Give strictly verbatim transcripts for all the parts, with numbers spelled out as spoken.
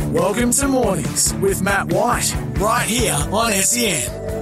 Welcome to Mornings with Matt White, right here on S E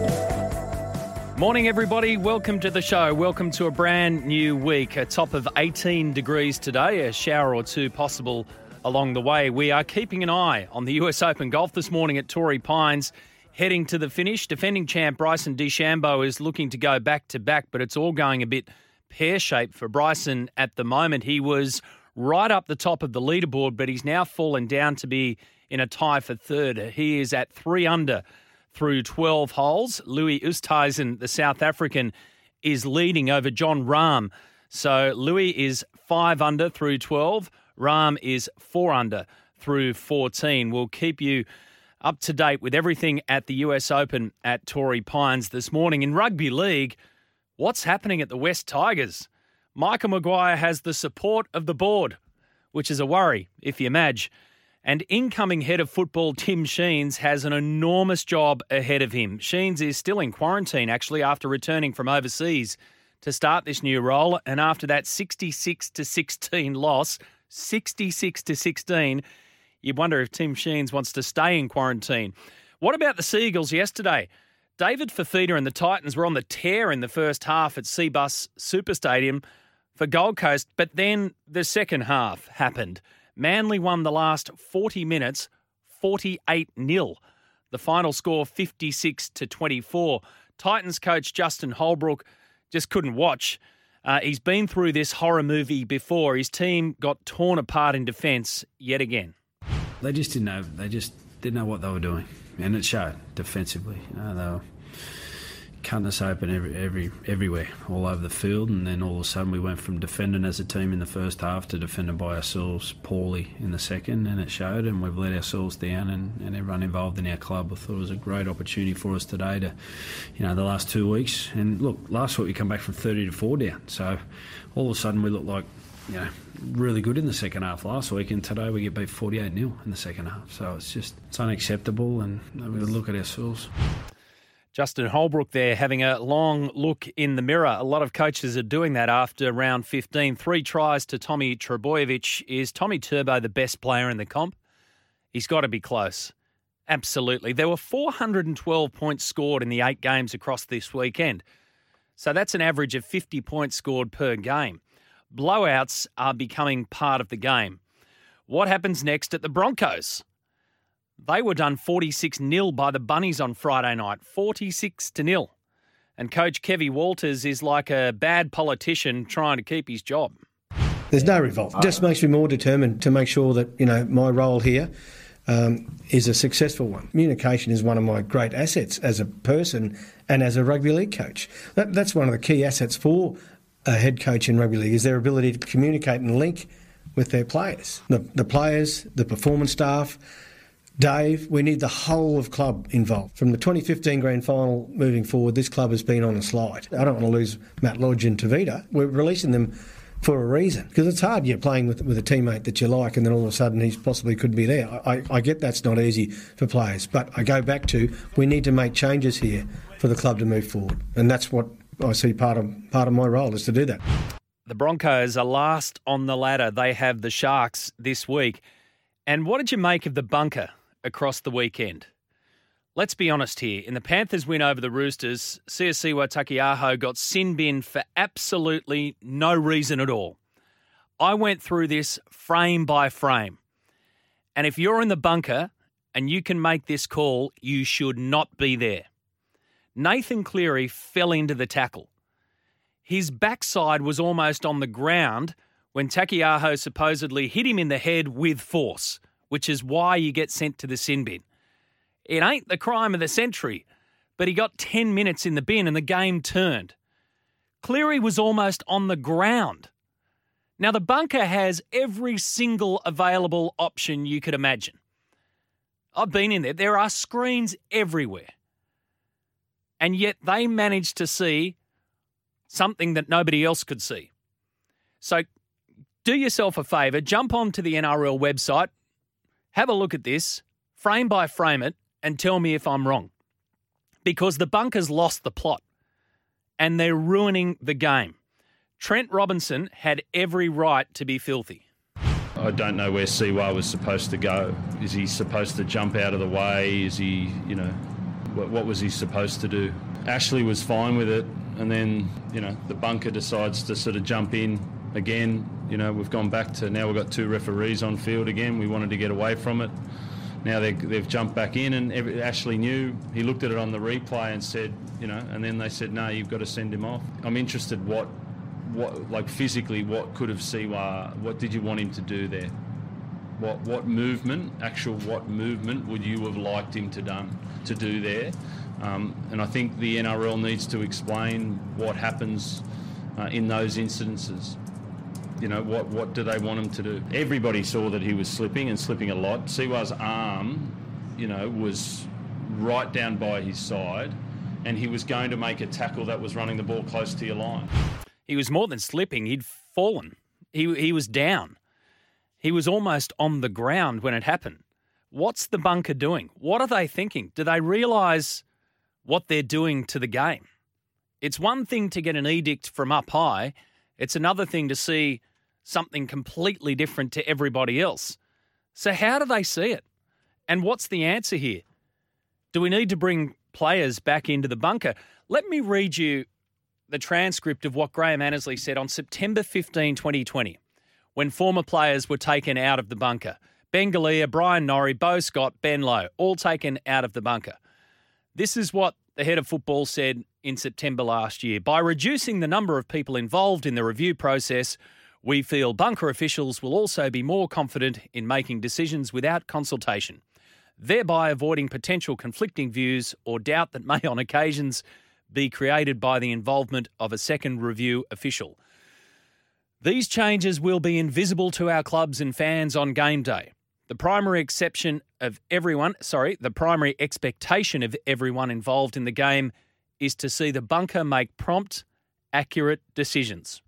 N. Morning, everybody. Welcome to the show. Welcome to a brand new week. A top of eighteen degrees today, a shower or two possible along the way. We are keeping an eye on the U S Open golf this morning at Torrey Pines, heading to the finish. Defending champ Bryson DeChambeau is looking to go back-to-back, but it's all going a bit pear-shaped for Bryson at the moment. He was right up the top of the leaderboard, but he's now fallen down to be in a tie for third. He is at three under through twelve holes. Louis Oosthuizen, the South African, is leading over Jon Rahm. So Louis is five under through twelve. Rahm is four under through fourteen. We'll keep you up to date with everything at the U S Open at Torrey Pines this morning. In rugby league, what's happening at the West Tigers? Michael Maguire has the support of the board, which is a worry, if you imagine. And incoming head of football, Tim Sheens, has an enormous job ahead of him. Sheens is still in quarantine, actually, after returning from overseas to start this new role. And after that sixty-six to sixteen loss, sixty-six to sixteen, you wonder if Tim Sheens wants to stay in quarantine. What about the Seagulls yesterday? David Fifita and the Titans were on the tear in the first half at Cbus Super Stadium for Gold Coast, but then the second half happened. Manly won the last forty minutes, forty-eight nil. The final score, fifty-six to twenty-four. Titans coach Justin Holbrook just couldn't watch. Uh, he's been through this horror movie before. His team got torn apart in defence yet again. They just didn't know. They just didn't know what they were doing, and it showed defensively. You know, they were cutting us open every, every everywhere, all over the field, and then all of a sudden we went from defending as a team in the first half to defending by ourselves poorly in the second, and it showed, and we've let ourselves down, and, and everyone involved in our club. I thought it was a great opportunity for us today to, you know, the last two weeks. And look, last week we come back from thirty to four down, so all of a sudden we look like, you know, really good in the second half last week, and today we get beat forty-eight nil in the second half. So it's just, it's unacceptable, and we've got to look at ourselves. Justin Holbrook there having a long look in the mirror. A lot of coaches are doing that after round fifteen. Three tries to Tommy Trbojevic. Is Tommy Turbo the best player in the comp? He's got to be close. Absolutely. There were four hundred twelve points scored in the eight games across this weekend. So that's an average of fifty points scored per game. Blowouts are becoming part of the game. What happens next at the Broncos? They were done forty-six nil by the Bunnies on Friday night, forty-six to nil. And Coach Kevy Walters is like a bad politician trying to keep his job. There's no revolt. It just makes me more determined to make sure that, you know, my role here um, is a successful one. Communication is one of my great assets as a person and as a rugby league coach. That, that's one of the key assets for a head coach in rugby league, is their ability to communicate and link with their players. The, the players, the performance staff, Dave, we need the whole of club involved. From the twenty fifteen grand final moving forward, this club has been on a slide. I don't want to lose Matt Lodge and Tavita. We're releasing them for a reason, because it's hard, you're playing with, with a teammate that you like, and then all of a sudden he possibly could be there. I, I get that's not easy for players, but I go back to, we need to make changes here for the club to move forward, and that's what I see part of part of my role is to do that. The Broncos are last on the ladder. They have the Sharks this week. And what did you make of the bunker across the weekend? Let's be honest here. In the Panthers' win over the Roosters, Siosiwa Takiaho got sin-binned for absolutely no reason at all. I went through this frame by frame. And if you're in the bunker and you can make this call, you should not be there. Nathan Cleary fell into the tackle. His backside was almost on the ground when Takiaho supposedly hit him in the head with force, which is why you get sent to the sin bin. It ain't the crime of the century, but he got ten minutes in the bin and the game turned. Cleary was almost on the ground. Now, the bunker has every single available option you could imagine. I've been in there. There are screens everywhere. And yet they managed to see something that nobody else could see. So do yourself a favour, jump onto the N R L website, have a look at this, frame by frame it, and tell me if I'm wrong. Because the bunker's lost the plot and they're ruining the game. Trent Robinson had every right to be filthy. I I don't know where Siwa was supposed to go. Is he supposed to jump out of the way? Is he, you know, what, what was he supposed to do? Ashley was fine with it, and then, you know, the bunker decides to sort of jump in again. You know, we've gone back to, now we've got two referees on field again. We wanted to get away from it. Now they've jumped back in, and every, Ashley knew. He looked at it on the replay and said, you know, and then they said, no, you've got to send him off. I'm interested what, what like physically, what could have Siwa, what did you want him to do there? What what movement, actual what movement would you have liked him to done to do there? Um, and I think the N R L needs to explain what happens uh, in those incidences. You know, what, what do they want him to do? Everybody saw that he was slipping and slipping a lot. Siwa's arm, you know, was right down by his side, and he was going to make a tackle that was running the ball close to your line. He was more than slipping. He'd fallen. He, he was down. He was almost on the ground when it happened. What's the bunker doing? What are they thinking? Do they realise what they're doing to the game? It's one thing to get an edict from up high. It's another thing to see something completely different to everybody else. So how do they see it? And what's the answer here? Do we need to bring players back into the bunker? Let me read you the transcript of what Graham Annesley said on September fifteenth, twenty twenty, when former players were taken out of the bunker. Ben Galea, Brian Norrie, Beau Scott, Ben Lowe, all taken out of the bunker. This is what the head of football said in September last year. By reducing the number of people involved in the review process, we feel bunker officials will also be more confident in making decisions without consultation, thereby avoiding potential conflicting views or doubt that may on occasions be created by the involvement of a second review official. These changes will be invisible to our clubs and fans on game day. The primary exception of everyone, sorry, the primary expectation of everyone involved in the game is to see the bunker make prompt, accurate decisions.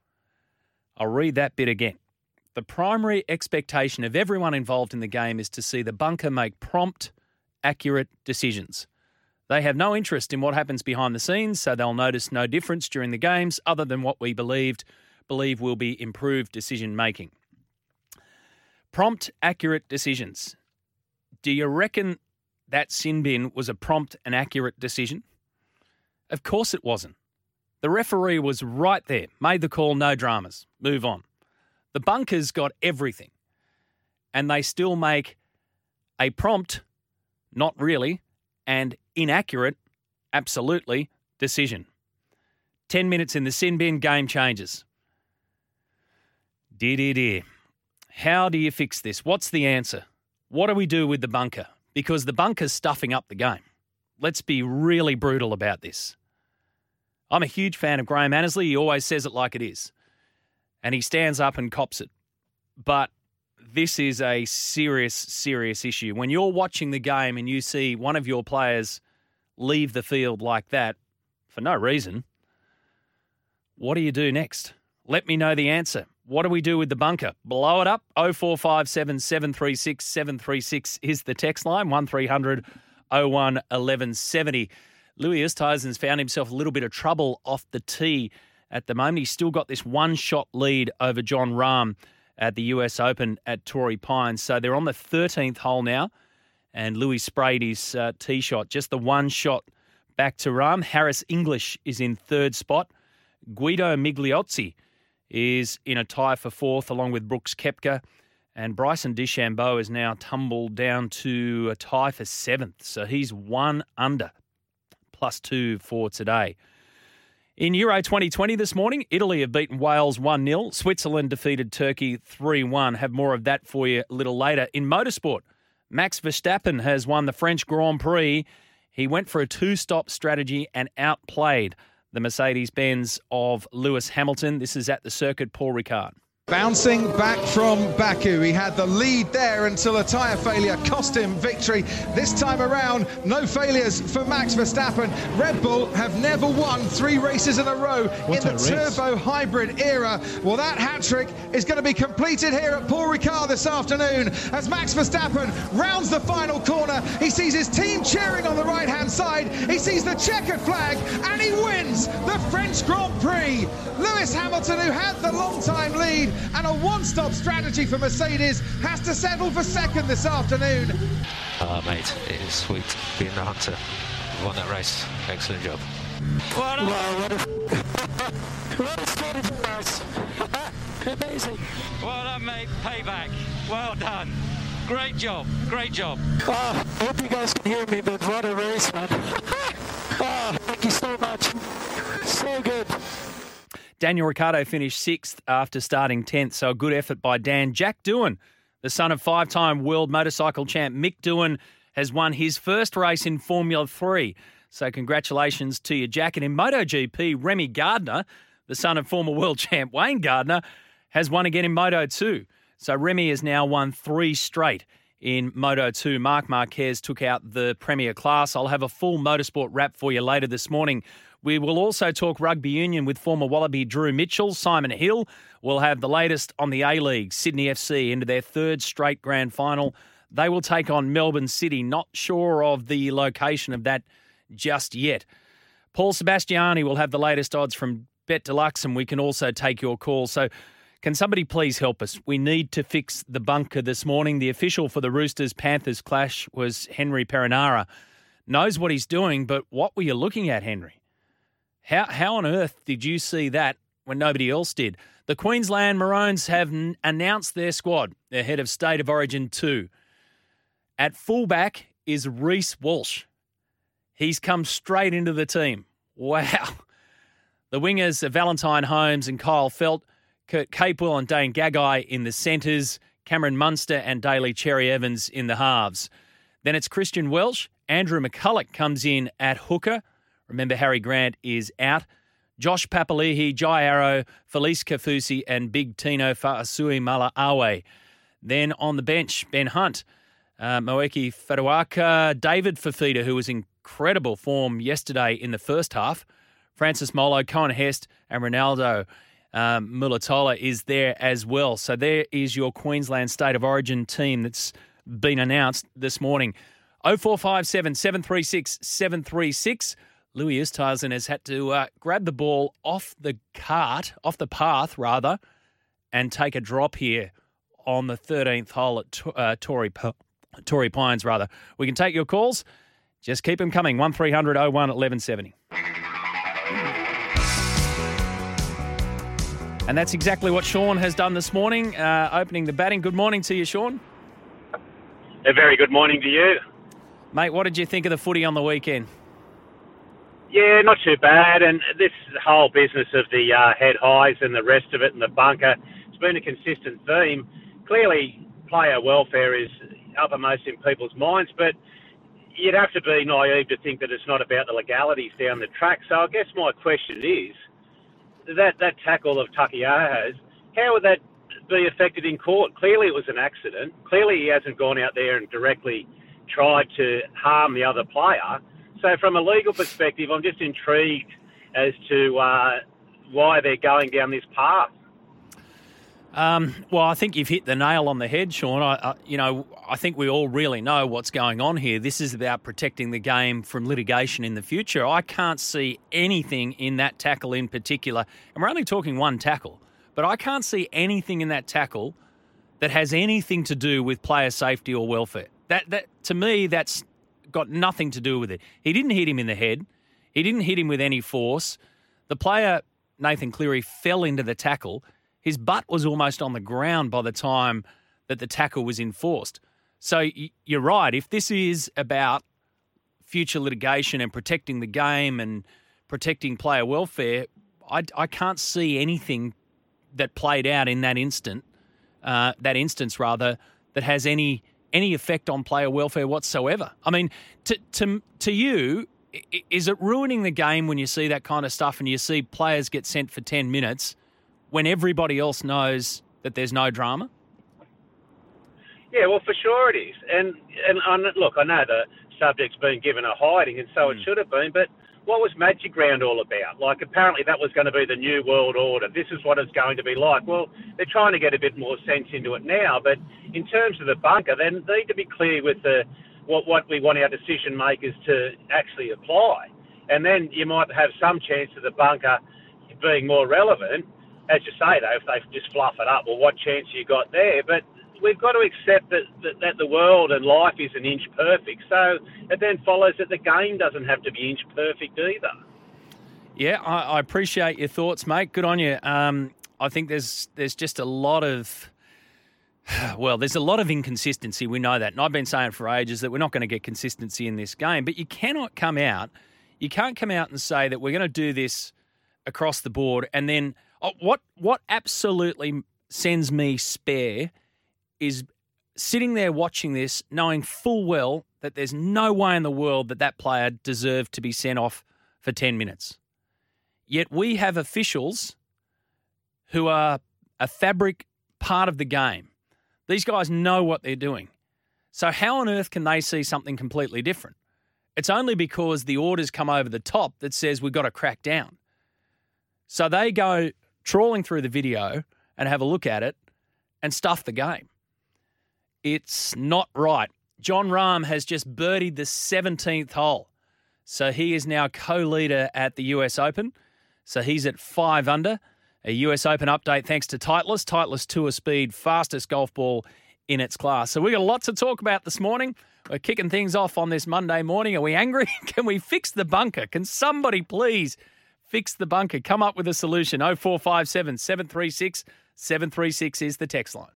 I'll read that bit again. The primary expectation of everyone involved in the game is to see the bunker make prompt, accurate decisions. They have no interest in what happens behind the scenes, so they'll notice no difference during the games other than what we believed believe will be improved decision-making. Prompt, accurate decisions. Do you reckon that sin bin was a prompt and accurate decision? Of course it wasn't. The referee was right there, made the call, no dramas, move on. The bunker's got everything, and they still make a prompt, not really, and inaccurate, absolutely, decision. Ten minutes in the sin bin, game changes. Dear, dear, dear. How do you fix this? What's the answer? What do we do with the bunker? Because the bunker's stuffing up the game. Let's be really brutal about this. I'm a huge fan of Graham Annesley. He always says it like it is. And he stands up and cops it. But this is a serious, serious issue. When you're watching the game and you see one of your players leave the field like that for no reason, what do you do next? Let me know the answer. What do we do with the bunker? Blow it up. oh four five seven, seven three six, seven three six is the text line. one three hundred, oh one, eleven seventy. Louis Oosthuizen's found himself a little bit of trouble off the tee at the moment. He's still got this one-shot lead over Jon Rahm at the U S Open at Torrey Pines. So they're on the thirteenth hole now, and Louis sprayed his uh, tee shot. Just the one shot back to Rahm. Harris English is in third spot. Guido Migliozzi is in a tie for fourth, along with Brooks Koepka. And Bryson DeChambeau is now tumbled down to a tie for seventh. So he's one under, plus two for today. In Euro twenty twenty this morning, Italy have beaten Wales one nil. Switzerland defeated Turkey three one. Have more of that for you a little later. In motorsport, Max Verstappen has won the French Grand Prix. He went for a two-stop strategy and outplayed the Mercedes-Benz of Lewis Hamilton. This is at the circuit Paul Ricard. Bouncing back from Baku. He had the lead there until a tyre failure cost him victory. This time around, no failures for Max Verstappen. Red Bull have never won three races in a row what in the turbo hybrid era. Well, that hat-trick is going to be completed here at Paul Ricard this afternoon as Max Verstappen rounds the final corner. He sees his team cheering on the right-hand side. He sees the checkered flag and he wins the French Grand Prix. Lewis Hamilton, who had the long-time lead, and a one-stop strategy for Mercedes has to settle for second this afternoon. Oh, mate, it is sweet being the hunter. You won that race. Excellent job. What a, wow, what a, what a strategy race. Amazing. Well done, mate. Payback. Well done. Great job. Great job. Oh, I hope you guys can hear me, but what a race, man. Oh, thank you so much. So good. Daniel Ricciardo finished sixth after starting tenth, so a good effort by Dan. Jack Doohan, the son of five-time world motorcycle champ Mick Doohan, has won his first race in Formula three. So congratulations to you, Jack. And in MotoGP, Remy Gardner, the son of former world champ Wayne Gardner, has won again in Moto two. So Remy has now won three straight in Moto two. Marc Marquez took out the Premier class. I'll have a full motorsport wrap for you later this morning. We will also talk rugby union with former Wallaby Drew Mitchell. Simon Hill will have the latest on the A-League. Sydney F C into their third straight grand final. They will take on Melbourne City. Not sure of the location of that just yet. Paul Sebastiani will have the latest odds from Bet Deluxe, and we can also take your call. So can somebody please help us? We need to fix the bunker this morning. The official for the Roosters-Panthers clash was Henry Perinara. Knows what he's doing, but what were you looking at, Henry? How how on earth did you see that when nobody else did? The Queensland Maroons have n- announced their squad ahead of State of Origin two. At fullback is Reece Walsh. He's come straight into the team. Wow. The wingers are Valentine Holmes and Kyle Felt, Kurt Capewell and Dane Gagai in the centres, Cameron Munster and Daly Cherry-Evans in the halves. Then it's Christian Welch. Andrew McCulloch comes in at hooker. Remember, Harry Grant is out. Josh Papali'i, Jai Arrow, Felice Kafusi and Big Tino Fa'asui Mala'awe. Then on the bench, Ben Hunt, uh, Moeki Faduaka, David Fafita, who was in incredible form yesterday in the first half. Francis Molo, Cohen Hest and Ronaldo um, Mulatola is there as well. So there is your Queensland State of Origin team that's been announced this morning. oh four five seven, seven three six, seven three six. Louis Oosthuizen has had to uh, grab the ball off the cart, off the path rather, and take a drop here on the thirteenth hole at uh, Torrey, Torrey Pines rather. We can take your calls. Just keep them coming. one three hundred oh one eleven seventy. And that's exactly what Sean has done this morning, uh, opening the batting. Good morning to you, Sean. A very good morning to you. Mate, what did you think of the footy on the weekend? Yeah, not too bad. And this whole business of the uh, head highs and the rest of it and the bunker, it's been a consistent theme. Clearly, player welfare is uppermost in people's minds, but you'd have to be naive to think that it's not about the legalities down the track. So I guess my question is, that, that tackle of Takiaha's, how would that be affected in court? Clearly it was an accident. Clearly he hasn't gone out there and directly tried to harm the other player. So from a legal perspective, I'm just intrigued as to uh, why they're going down this path. Um, well, I think you've hit the nail on the head, Sean. I, I, you know, I think we all really know what's going on here. This is about protecting the game from litigation in the future. I can't see anything in that tackle in particular, and we're only talking one tackle, but I can't see anything in that tackle that has anything to do with player safety or welfare. That, that to me, that's got nothing to do with it. He didn't hit him in the head. He didn't hit him with any force. The player, Nathan Cleary, fell into the tackle. His butt was almost on the ground by the time that the tackle was enforced. So you're right. If this is about future litigation and protecting the game and protecting player welfare, I, I can't see anything that played out in that instant, uh, that instance rather, that has any any effect on player welfare whatsoever. I mean, to to to you, is it ruining the game when you see that kind of stuff and you see players get sent for ten minutes? When everybody else knows that there's no drama? Yeah, well, for sure it is. And, and, and look, I know the subject's been given a hiding, and so mm. it should have been, but what was Magic Round all about? Like, apparently that was going to be the new world order. This is what it's going to be like. Well, they're trying to get a bit more sense into it now, but in terms of the bunker, they need to be clear with the what, what we want our decision makers to actually apply. And then you might have some chance of the bunker being more relevant. as you say, though, if they just fluff it up, well, what chance you got there? But we've got to accept that, that, that the world and life is an inch perfect. So it then follows that the game doesn't have to be inch perfect either. Yeah, I, I appreciate your thoughts, mate. Good on you. Um, I think there's there's just a lot of, well, there's a lot of inconsistency. We know that. And I've been saying for ages that we're not going to get consistency in this game. But you cannot come out, you can't come out and say that we're going to do this across the board. And then oh, what what absolutely sends me spare is sitting there watching this, knowing full well that there's no way in the world that that player deserved to be sent off for ten minutes. Yet we have officials who are a fabric part of the game. These guys know what they're doing. So how on earth can they see something completely different? It's only because the orders come over the top that says we've got to crack down. So they go trawling through the video and have a look at it and stuff the game. It's not right. Jon Rahm has just birdied the seventeenth hole. So he is now co-leader at the U S Open. So he's at five under. A U S Open update thanks to Titleist. Titleist Tour Speed, fastest golf ball in its class. So we got a lot to talk about this morning. We're kicking things off on this Monday morning. Are we angry? Can we fix the bunker? Can somebody please fix the bunker? Come up with a solution. oh four five seven, seven three six, seven three six is the text line.